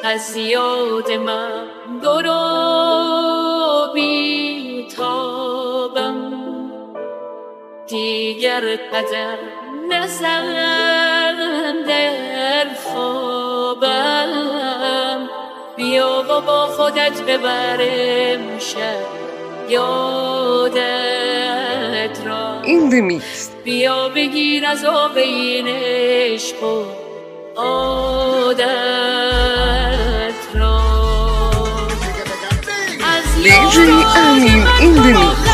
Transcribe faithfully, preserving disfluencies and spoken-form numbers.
از یاد من برو بیتابم، دیگر قدم نزن در خوابم. بیا و با خودت ببرم شب یادت را، این دمیکس. بیا بگیر از آب این عشق و عادت را. از دیجی امین این دمیکس.